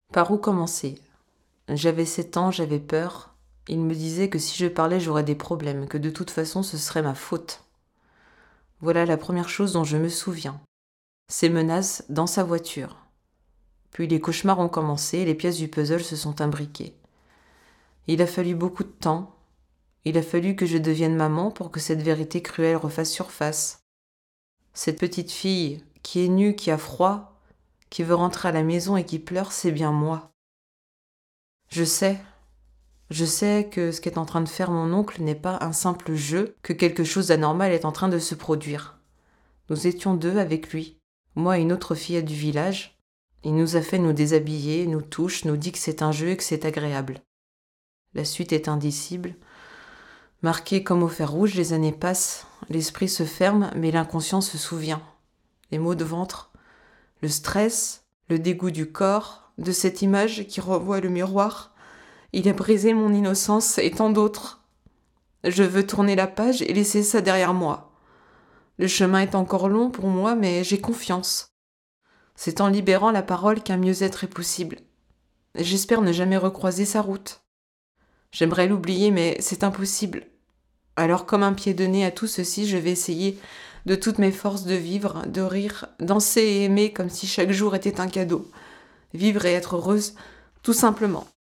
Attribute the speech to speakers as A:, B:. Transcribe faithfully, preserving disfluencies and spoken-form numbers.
A: Par où commencer? J'avais sept ans, j'avais peur. Il me disait que si je parlais, j'aurais des problèmes, que de toute façon ce serait ma faute. Voilà la première chose dont je me souviens. Ces menaces dans sa voiture. Puis les cauchemars ont commencé et les pièces du puzzle se sont imbriquées. Il a fallu beaucoup de temps. Il a fallu que je devienne maman pour que cette vérité cruelle refasse surface. Cette petite fille qui est nue, qui a froid, qui veut rentrer à la maison et qui pleure, c'est bien moi. Je sais, je sais que ce qu'est en train de faire mon oncle n'est pas un simple jeu, que quelque chose d'anormal est en train de se produire. Nous étions deux avec lui, moi et une autre fille du village. Il nous a fait nous déshabiller, nous touche, nous dit que c'est un jeu et que c'est agréable. La suite est indicible. Marquée comme au fer rouge, les années passent, l'esprit se ferme, mais l'inconscient se souvient. Les maux de ventre, le stress, le dégoût du corps, de cette image qui renvoie le miroir. Il a brisé mon innocence et tant d'autres. Je veux tourner la page et laisser ça derrière moi. Le chemin est encore long pour moi, mais j'ai confiance. C'est en libérant la parole qu'un mieux-être est possible. J'espère ne jamais recroiser sa route. J'aimerais l'oublier, mais c'est impossible. Alors, comme un pied de nez à tout ceci, je vais essayer de toutes mes forces de vivre, de rire, danser et aimer comme si chaque jour était un cadeau. Vivre et être heureuse, tout simplement.